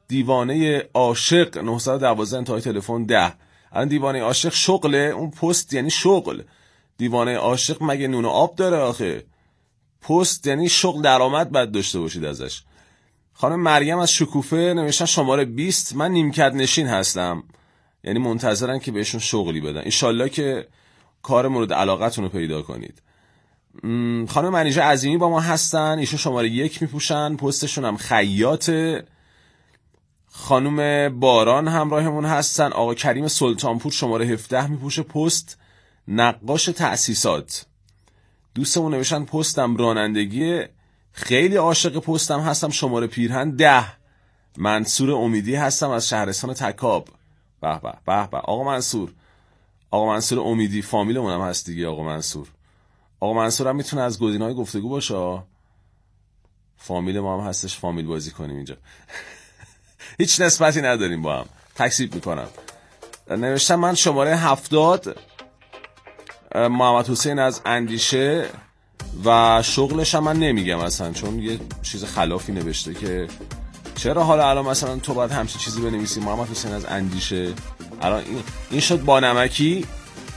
دیوانه عاشق 912 انتهای تلفن 10. الان دیوانه عاشق شغله، اون پست یعنی شغل. دیوانه عاشق مگه نون و آب داره آخه؟ پست یعنی شغل، درآمد باید داشته باشید ازش. خانم مریم از شکوفه نوشتن شماره 20 من نیمکت نشین هستم، یعنی منتظرن که بهشون شغلی بدن. انشالله که کار مورد علاقتون رو پیدا کنید. خانم منیژه عظیمی با ما هستن، ایشون شماره 1 میپوشن، پستشون هم خیاطه. خانم باران همراهمون هستن. آقا کریم سلطانپور شماره 17 میپوشه، پست نقاش تأسیسات. دوستمون نوشتن پستم رانندگی، خیلی عاشق پستم هستم، شماره پیرهن 10. منصور امیدی هستم از شهرستان تکاب. به به به به آقا منصور امیدی فامیلمون هم هست دیگه. آقا منصور هم میتونه از گزینه‌های گفتگو باشه. فامیل ما هم هستش، فامیل بازی کنیم اینجا. هیچ نسبتی نداریم با هم، تکذیب میکنم. نوشتم من شماره 70 محمد حسین از اندیشه و شغلش هم من نمیگم اصلا، چون یه چیز خلافی نوشته که چرا حالا الان مثلا تو باید همچین چیزی بنویسی. محمد حسین از اندیشه الان این شد با نمکی.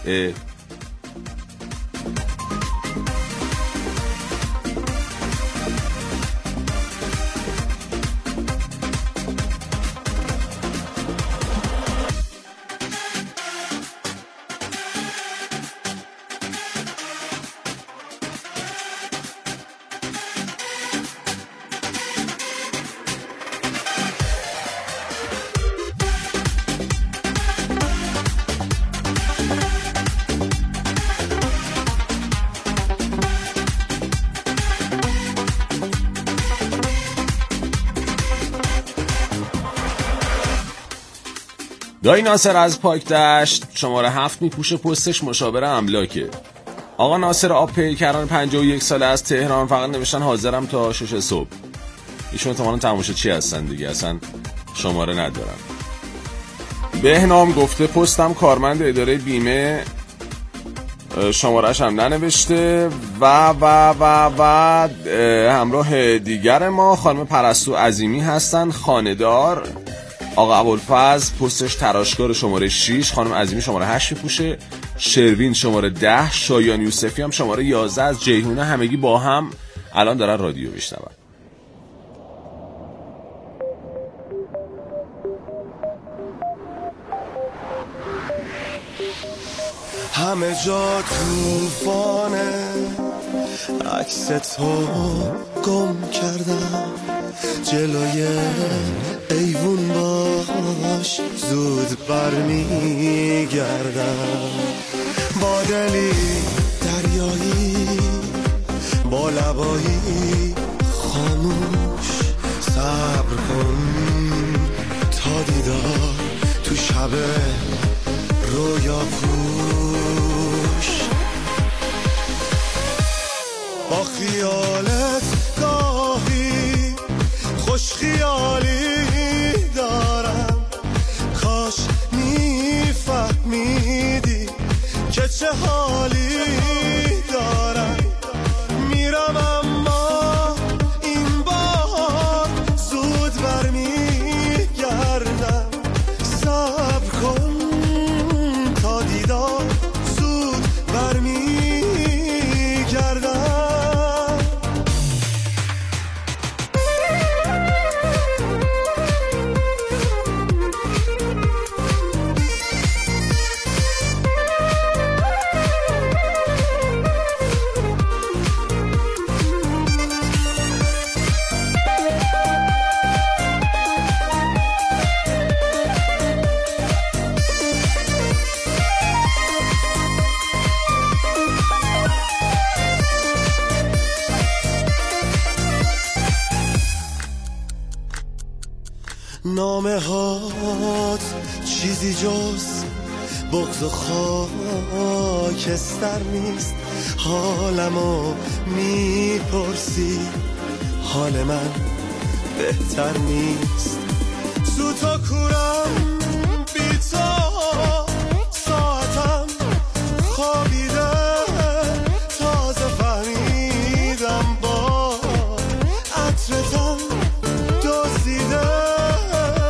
دایی ناصر از پاک دشت شماره 7 میپوشه، پستش مشاور املاکه. آقا ناصر آب پیکران 51 ساله از تهران فقط نوشتن حاضرم تا 6 صبح. ایشون احتمالاً تماشا چی هستن دیگه، اصلا شماره ندارن. بهنام گفته پستم کارمند اداره بیمه، شماره‌اش هم ننوشته. و همراه دیگر ما خانم پرستو عظیمی هستن، خانه‌دار. آقا ابوالفضل پستش تراشکار شماره 6، خانم عظیمی شماره 8 میپوشه، شروین شماره 10، شایان یوسفی هم شماره 11 از جیهونه. همگی با هم الان دارن رادیو میشنون. همه جا توفانه، عکس تو گم کردم، جلوی ایوون باش زود برمیگردم. با دلی دریایی، با لبایی خاموش، صبر کن تا دیدار تو شب رویا پوش. با خیالت گاهی خوش خیالی دارم، کاش میفهمیدی که چه حالی دارم. میرم اما این بار زود برمیگردم، صبر کن تا دیدار زود برمیگردم. نامه هات چیزی جز بغض و خاکستر نیست، حالمو میپرسی حال من بهتر نیست. سوتا کورم بی تو ساعتم خوابیده، تازه فهمیدم با عطرتم دزدیده.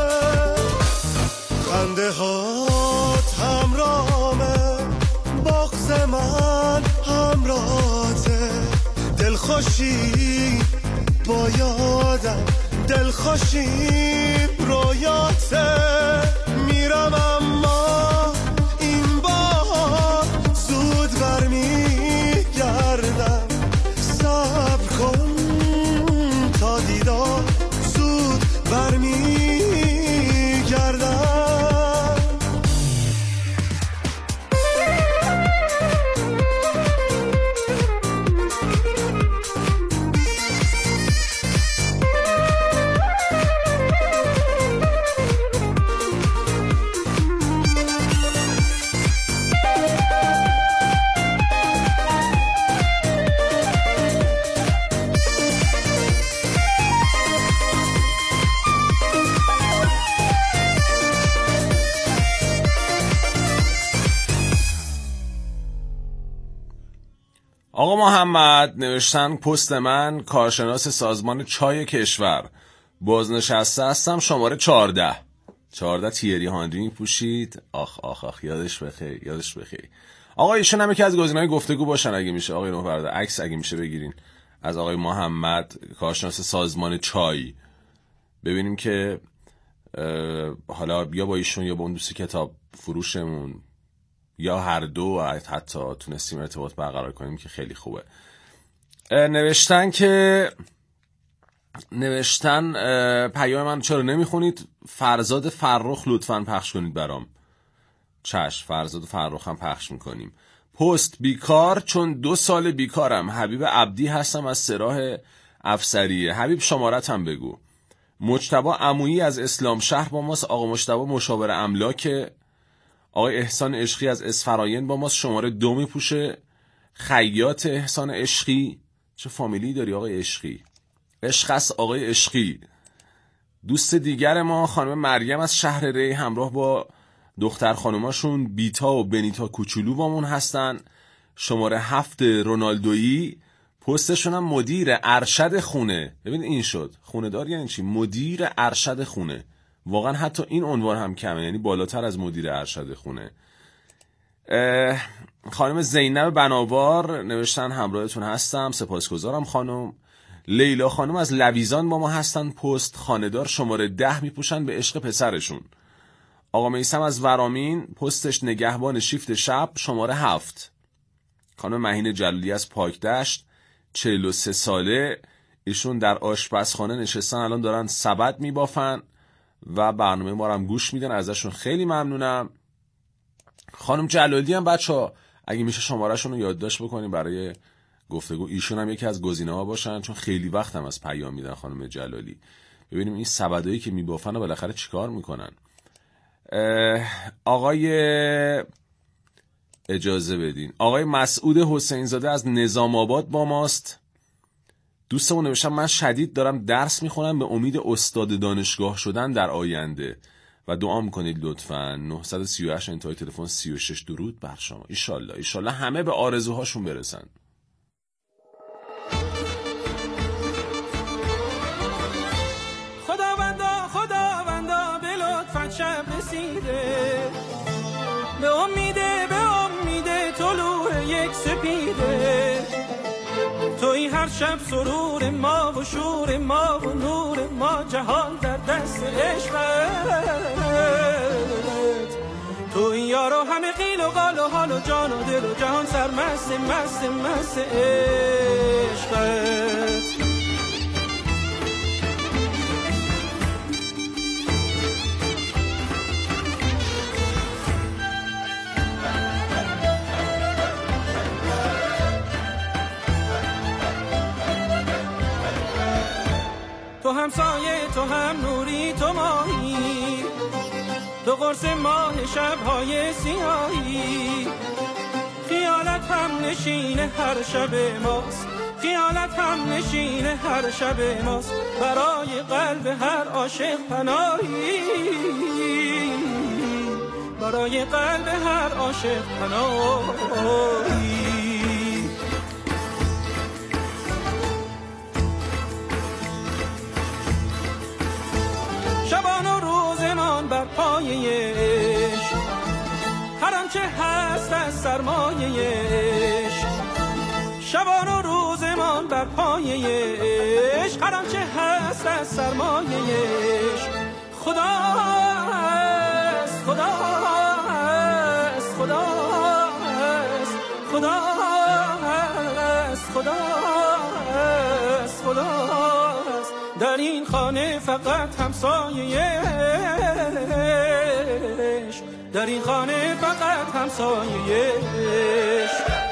باشی با یادم دلخوشیم رویاته میرم اما این بار زود برمیگردم صبر کن تا دیدار زود برمیگردم آقا محمد نوشتن پست من کارشناس سازمان چای کشور بازنشسته هستم شماره 14 تیری هانری میپوشید. آخ یادش بخیر. آقا ایشون هم یکی از گزینه‌های گفتگو باشن اگه میشه. آقای نوبرده عکس اگه میشه بگیرین از آقای محمد کارشناس سازمان چای، ببینیم که حالا یا با ایشون یا با اون دوست کتاب فروشمون یا هر دو حتی تونستیم ارتباط برقرار کنیم که خیلی خوبه. نوشتن پیام من چرا نمیخونید؟ فرزاد فرخ لطفاً پخش کنید برام. چشم، فرزاد فرخ هم پخش میکنیم. پست بیکار چون 2 سال بیکارم. حبیب عبدی هستم از سراح افسریه. حبیب شمارت هم بگو. مجتبی عمویی از اسلام شهر با ماست. آقا مجتبی مشاور املاک. آقای احسان عشقی از اسفراین با ماست، شماره 2 میپوشه. خیاط احسان عشقی، چه فامیلی داری آقای عشقی؟ عشق است آقای عشقی. دوست دیگر ما خانم مریم از شهر ری همراه با دختر خانوماشون بیتا و بنیتا کوچولو بامون هستن، شماره 7 رونالدویی. پستشون هم مدیر ارشد خونه. ببین این شد خونه دار یعنی چی؟ مدیر ارشد خونه. واقعا حتی این عنوان هم کمه، یعنی بالاتر از مدیر ارشد خونه. خانم زینب بناوار نوشتن همراهتون هستم، سپاسگزارم خانم. لیلا خانم از لویزان با ما هستن. پست خانه‌دار شماره 10 میپوشن به عشق پسرشون. آقا میثم از ورامین پستش نگهبان شیفت شب شماره 7. خانم مهین جلالی از پاکدشت 43 ساله، ایشون در آشپزخانه نشستن الان دارن سبد میبافن و برنامه ما رو هم گوش میدن، ازشون خیلی ممنونم. خانم جلالی هم بچه‌ها اگه میشه شماره‌شون رو یادداشت بکنیم برای گفتگو، ایشون هم یکی از گزینه‌ها باشن چون خیلی وقت هم از پیام میدن خانم جلالی. ببینیم این سبدایی که میبافن و بالاخره چیکار میکنن. آقای اجازه بدین آقای مسعود حسین زاده از نظام آباد با ماست. دوستمون نوشتم من شدید دارم درس میخونم به امید استاد دانشگاه شدن در آینده و دعا میکنید لطفاً. 938 انتهای تلفن 36. درود بر شما. ایشالله همه به آرزوهاشون برسن. خداوندا به لطفت شب رسیده، به امید طلوع یک سپیده. توی هر شب سرور ما و شور ما و نور ما، جهان در دست عشقت. توی یارو همه قیل و قال و حال و جان و دل و جهان سرمست مست مست عشقت. تو هم سایه، تو هم نوری، تو ماهی، تو قرص ماه شب‌های سیاهی. خیالت هم نشین هر شب ماست، خیالت هم نشین هر شب ماست. برای قلب هر عاشق پناهی، برای قلب هر عاشق پناهی. شبان و روزمان بر پایه عشق، هر آنچه هست از سرمایه عشق. شبان و روزمان بر در پایه‌اش، هر آنچه هست از سرمایه‌اش. خدا است، خدا است، خدا است، خدا است، خدا است، خدا است. در این خانه فقط همسایه‌اش، در این خانه فقط همسایه‌اش.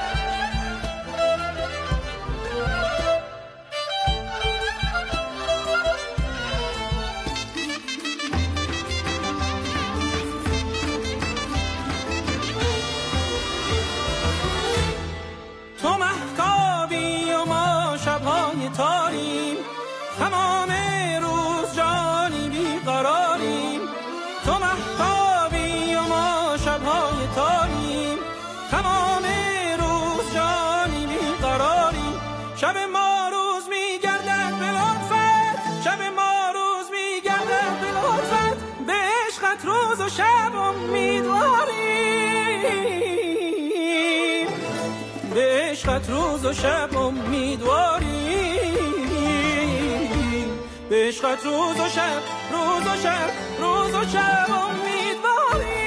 تو مهتابی و ما شب‌های تاریم، تمام روز جانی بیقراریم. تو مهتابی و ما شب‌های تاریم، تمام روز جانی بیقراریم. شب ما روز می‌گردد به لطفت، شب ما روز می‌گردد به لطفت. به عشقت روز و شب امیدواریم، به عشقت روز و شب امیدواریم، به عشقت روز و شب، روز و شب، روز و شب امیدواریم.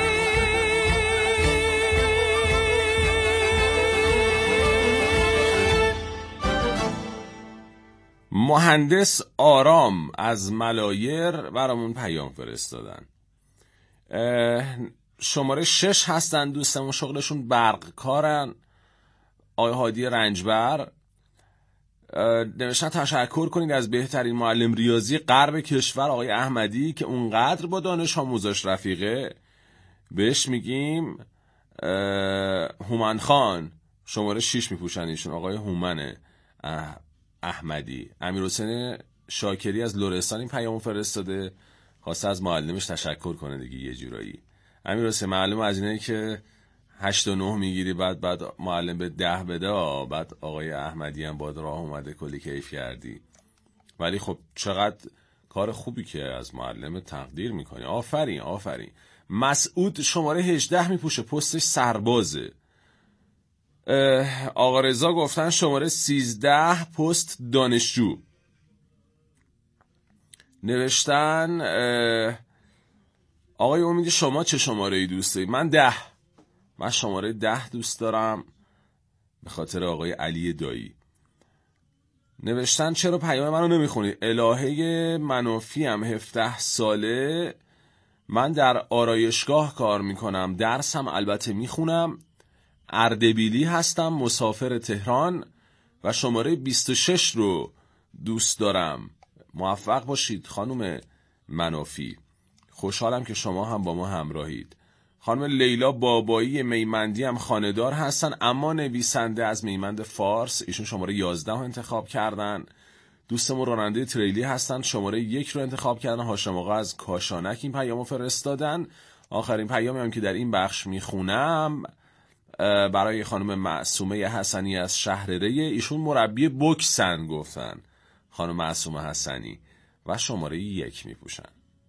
مهندس آرام از ملایر برامون پیام فرستادن. شماره 6 هستن دوستمون، شغلشون برق کارن. آقای هادی رنجبر نوشتن تشکر کنید از بهترین معلم ریاضی غرب کشور آقای احمدی که اونقدر با دانش آموزاش رفیقه. بهش میگیم هومن خان. شماره 6 میپوشن ایشون، آقای هومن احمدی. امیرحسین شاکری از لرستان این پیامو فرستاده، خواسته از معلمش تشکر کنه دیگه یه جورایی. امیرحسین معلم از اینه که 8 و 9 میگیری بعد معلم به 10 بده، بعد آقای احمدی هم باد راه اومده کلی کیف کردی. ولی خب چقدر کار خوبی که از معلم تقدیر میکنی. آفرین آفرین. مسعود شماره 18 میپوشه، پستش سربازه. آقا رضا گفتن شماره 13 پست دانشجو. نوشتن آقای امید شما چه شماره ای دوست دارید؟ من شماره 10 دوست دارم به خاطر آقای علی دایی. نوشتن چرا پیام منو نمیخونی؟ الهه منافی هم 17 ساله، من در آرایشگاه کار میکنم، درسم البته میخونم، اردبیلی هستم، مسافر تهران و شماره 26 رو دوست دارم. موفق باشید خانم منافی. خوشحالم که شما هم با ما همراهید. خانم لیلا بابایی میمندی هم خانه‌دار هستن اما نویسنده از میمند فارس. ایشون شماره 11 رو انتخاب کردن. دوستمون راننده تریلی هستن، شماره 1 رو انتخاب کردن. هاشم آقا از کاشانک این پیامو فرستادن. آخرین پیامی هم که در این بخش میخونم برای خانم معصومه حسنی از شهر ری. ایشون مربی بوکسن گفتن خانم معصومه حسنی و شماره 1 میپوشن.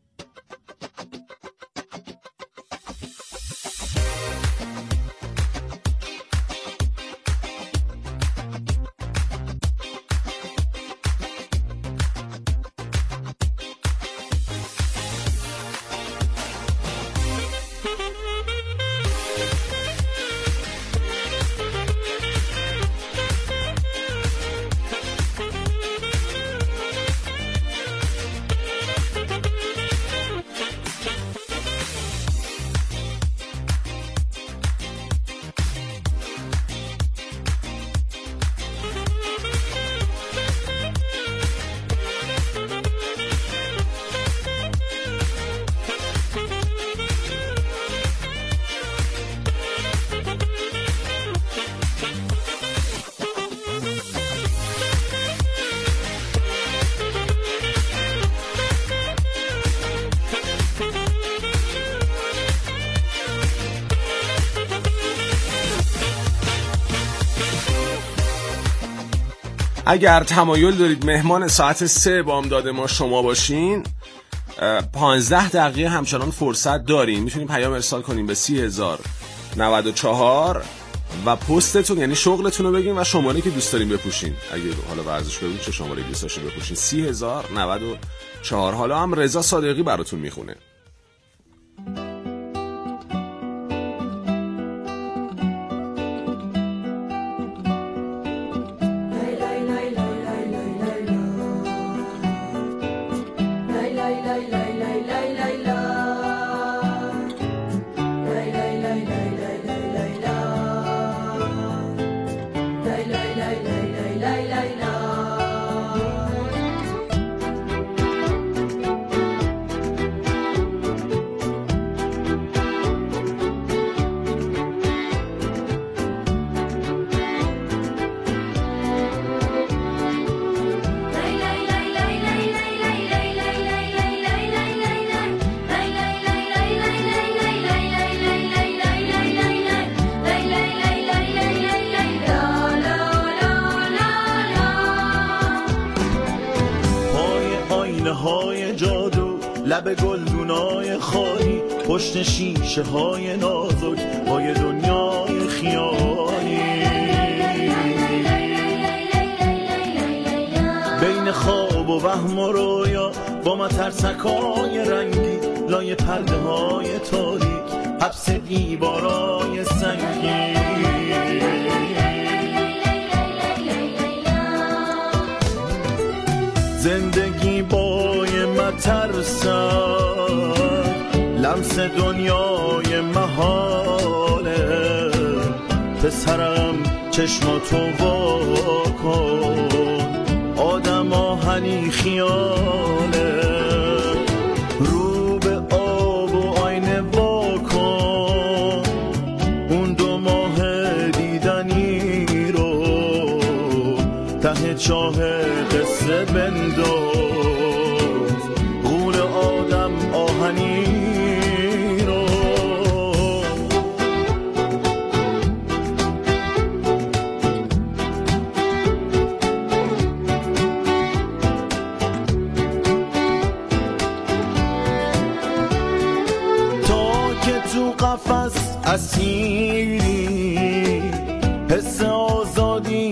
اگر تمایل دارید مهمان ساعت 3 بامداد ما شما باشین، 15 دقیقه همچنان فرصت داریم. میتونیم پیام ارسال کنیم به 30,094 و پستتون یعنی شغلتون رو بگین و شماره که دوست دارین بپوشین. اگه حالا ورزشکار چه شماره دوست داشتین بپوشین. 30094. حالا هم رضا صادقی براتون میخونه. لب گلدونای خالی پشت شیشه های نازک های دنیای خیالی بین خواب و وهم و رویا با مترسکای رنگی لای پرده های تاریک حبس دیوارای سنگی زندگی بای مترسم لمس دنیای محاله پسرم چشماتو وا کن آدم آهنی خیاله رو به آب و آینه وا کن اون 2 ماه دیدنی رو ته چاه قصه بنداز غول آدم آهنی رو تا که تو قفس اسیری حس آزادی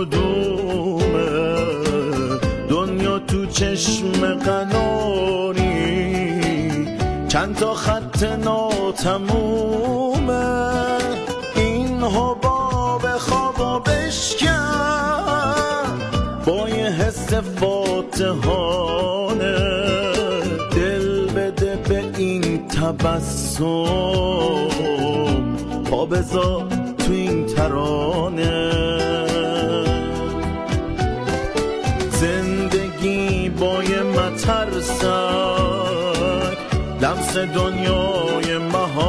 کدومه دنیا تو چشم قناری چند تا خط ناتمومه این حباب خوابا بشکن با یه حس فاتحانه دل بده به این تبسم پا بذار تو این ترانه زندگی با یه مترسک لمس دنیای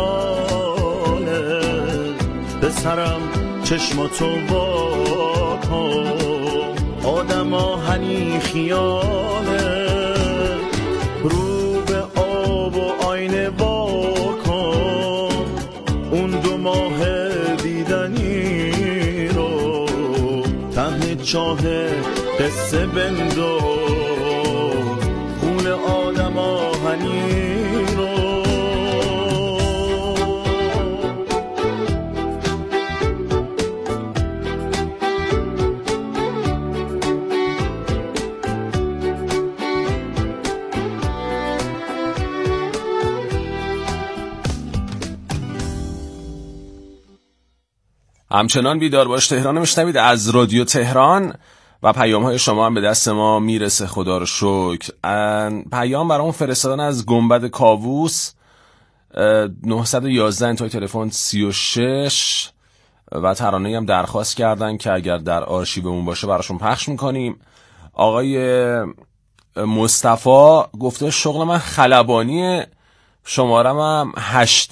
محاله پسرم چشماتو وا کن آدم آهنی خیاله رو به آب و آینه وا کن اون 2 ماه دیدنی رو ته چاه قصه بنداز خون آدم آهنی رو همچنان بیدار باش تهران میشنوید از رادیو تهران و پیام‌های شما هم به دست ما میرسه خدا رو شکر. پیام برامون فرستادن از گنبد کاووس 911 انتهای تلفن 36 و ترانه‌ای هم درخواست کردن که اگر در آرشیومون باشه براشون پخش میکنیم. آقای مصطفی گفته شغل من خلبانی شمارم هم 8.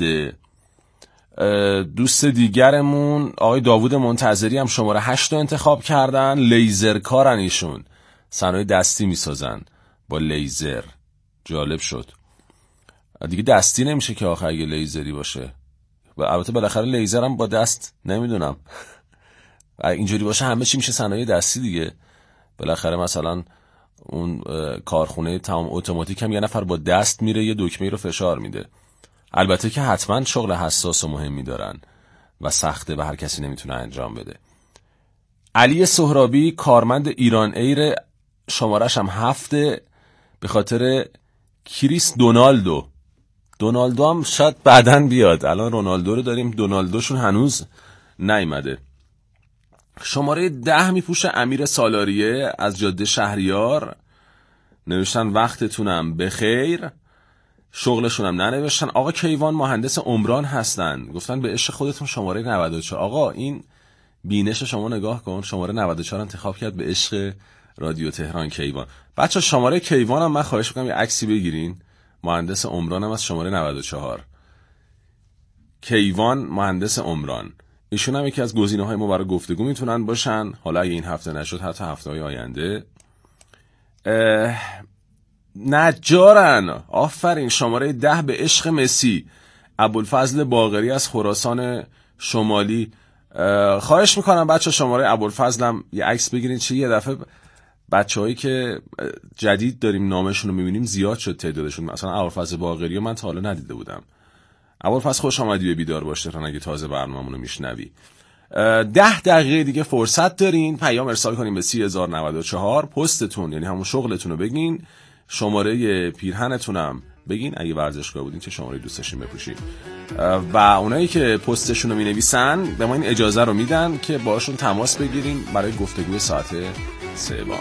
دوست دیگرمون آقای داوود منتظری هم شماره 8 رو انتخاب کردن. لیزر کارن ایشون، صنایع دستی میسازن با لیزر. جالب شد دیگه، دستی نمیشه که آخه اگه لیزری باشه. و البته بالاخره لیزر هم با دست نمیدونم اینجوری باشه همه چی میشه صنایع دستی دیگه. بالاخره مثلا اون کارخونه تمام اتوماتیک هم یه نفر با دست میره یه دکمه رو فشار میده. البته که حتما شغل حساس و مهمی دارن و سخته و هر کسی نمیتونه انجام بده. علی سهرابی کارمند ایران ایر، شمارش هم 7 به خاطر کریس دونالدو هم شاید بعدن بیاد. الان رونالدو رو داریم، دونالدوشون هنوز نیومده. شماره 10 میپوشه امیر سالاریه از جاده شهریار، نوشتن وقتتونم بخیر. شغلشون هم ننوشتن. آقا کیوان مهندس عمران هستن، گفتن به عشق خودتون شماره 94. آقا این بینش شما نگاه کن، شماره 94 انتخاب کرد به عشق رادیو تهران کیوان. بچه شماره کیوان هم من خواهش میکنم یه عکسی بگیرین، مهندس عمران هم از شماره 94. کیوان مهندس عمران، ایشون هم یکی از گزینه‌های ما برای گفتگو میتونن باشن، حالا اگه این هفته نشد حتی هفته‌های آینده. نجارن، آفرین، شماره 10 به عشق مسی، ابوالفضل باقری از خراسان شمالی. خواهش میکنم بچه شماره ابوالفضلم یه عکس بگیرین. چه یه دفعه بچه‌هایی که جدید داریم نامشون رو میبینیم زیاد شد تعدادشون. مثلا ابوالفضل باقری رو من تا حالا ندیده بودم. ابوالفضل خوش آمدی به بیدار باش تهران اگه تازه برنامه‌مون رو میشنوی. 10 دقیقه دیگه فرصت دارین پیام ارسال کنین به 3094. پستتون یعنی همون شغلتون رو بگین، شماره پیرهنتونم بگین، اگه ورزشگاه بودین چه شماره دوست داشتین بپوشین. و اونایی که پستشون رو مینویسن به ما این اجازه رو میدن که باشون تماس بگیریم برای گفتگوی ساعت 3 با هم.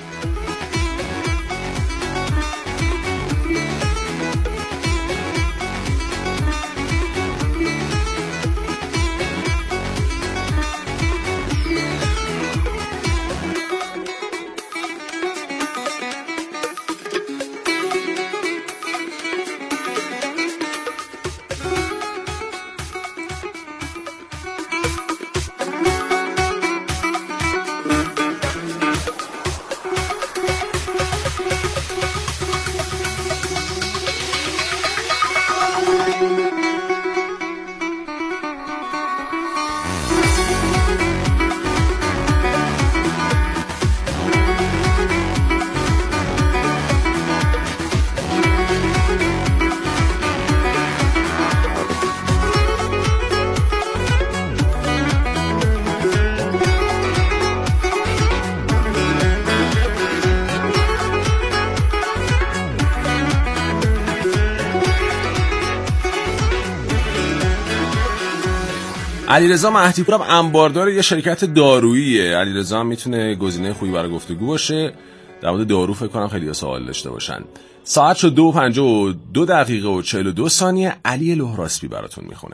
علیرضا مهدیپور هم انباردار یه شرکت داروییه. علیرضا هم میتونه گزینه خوبی برای گفتگو باشه. در مورد دارو فکر کنم خیلی سوال داشته باشن. ساعت شد 2:52 دقیقه و 42 ثانیه. علی لهراسبی براتون میخونه.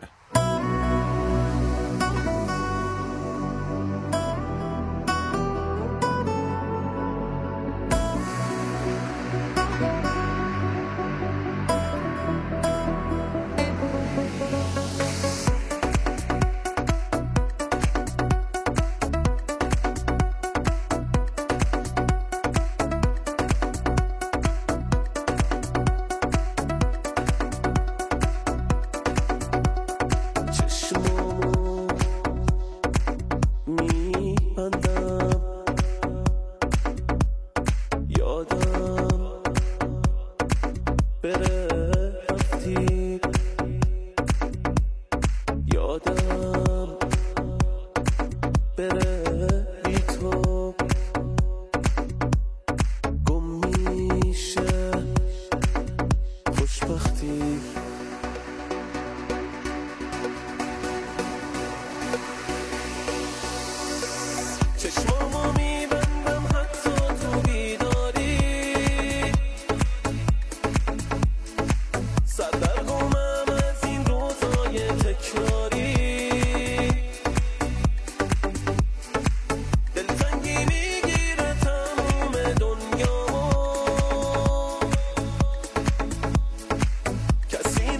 کسی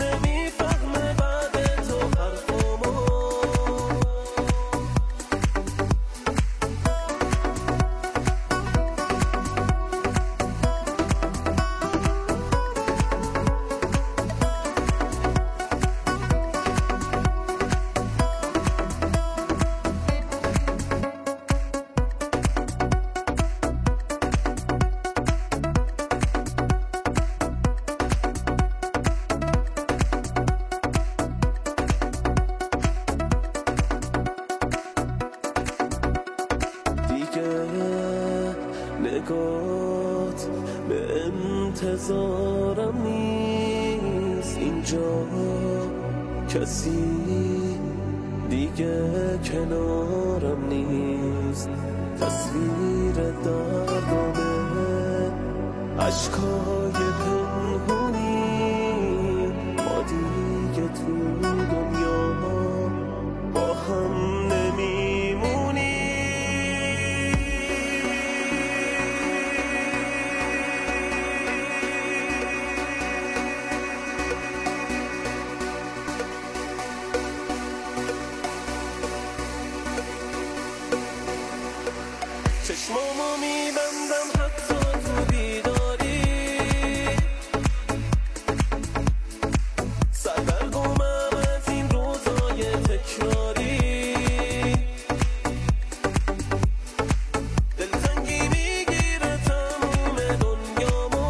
اونجا کسی دیگه کنارم نیست، تصویر دردانه عشقای پنهونی، ما دیگه تو دنیا با هم نمیمونی. چشمامو میبندم حتی تو بیداری، سردرگمم از این روزای تکراری، دلتنگی میگیره تموم دنیامو،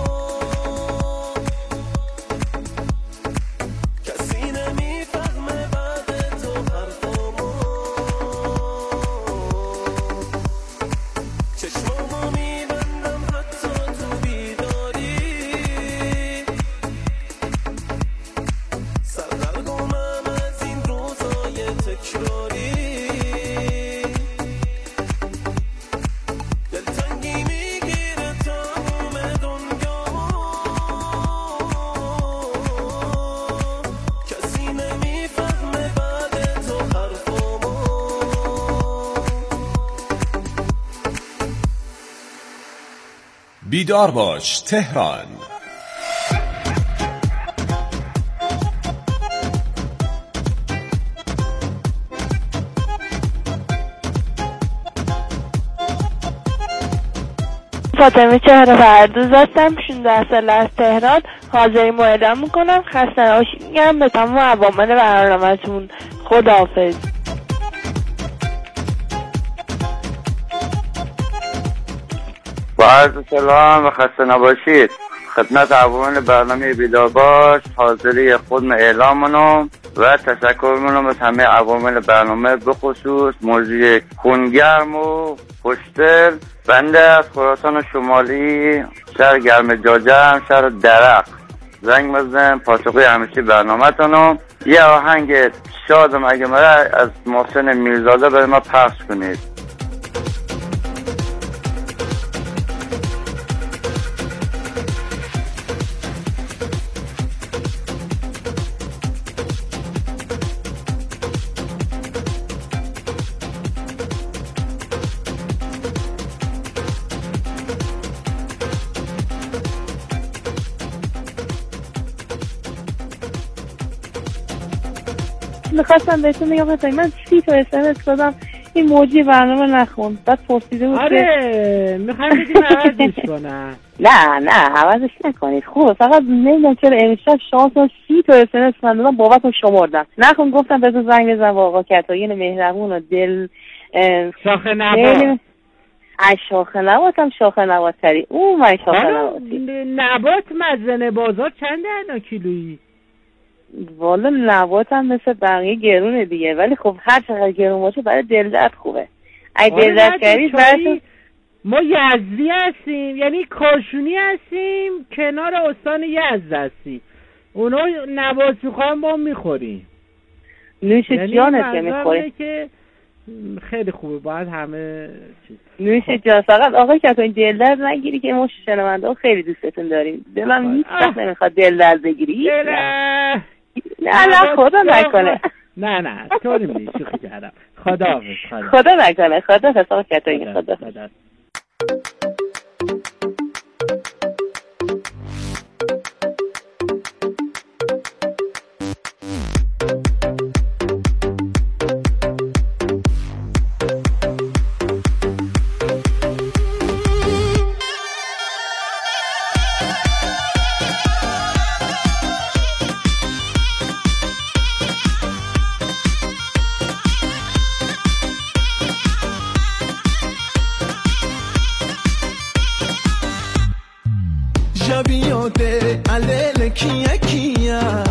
کسی نمیفهمه بعد تو حرفامو. چشمامو میبندم حتی تو بیداری، سردرگمم از این روزای تکراری، دلتنگی میگیره تموم دنیامو، کسی نمیفهمه بعد تو حرفامو. بیدار باش تهران. فاطمه چهره فردوز هستم، 16 ساله از تهران. حاضریم رو اعلام میکنم. خسته نباشید میگم به تمام عوامل برنامه‌تون. خداحافظ. با عرض سلام و خسته نباشید خدمت عوامل برنامه بیدار باش. حاضری خودم اعلامونم و تشکر منم از همه عوامل برنامه، به خصوص موضوع خونگرم و خوشدل. بنده از خراسان شمالی، شهر گرم جاجم، شهر درق زنگ بزنم پاسخی همیشه برنامه تونم. یه آهنگ شادم اگه مرا از محسن میرزاده برای ما پخش کنید. میخواستم بهتون میگم من 30 تا SMS دادم این موجی برنامه نخون، بعد پرسیده بود آره میخوام بگیم عوضش کنم. نه عوضش نکنید. خوبه، فقط نمیدونم چرا امشب شانس 30 تا SMS من دادم بابتون شمردم. نخون گفتم بذار زنگ بزنم با آقا کتایین مهربون و دل شاخه نبات. شاخه نباتم شاخه نباتری. من شاخه نباتی. نبات مزنه بازار چنده الان کیلویی؟ والا نبات هم مثل بقیه گرونه دیگه، ولی خب هر چقدر گرون باشه برای دل درد خوبه. اگه دل درد کردید برای ما یزدی هستیم، یعنی کاشونی هستیم، کنار استان یزد هستیم. اونا نبات میخوام با میخوریم. نوش جانت که میخوری که خیلی خوبه، باید همه چیز نوش جان. فقط آقای کتایین دل درد نگیری که ما شنونده ها خیلی دوستتون داریم. دلم هیچ وقت نمیخواد دل درد بگیری. نه خدا نکنه. نه طوری نیست، شوخی کردم. خدا نکنه. خدا آقای کتایین. خدا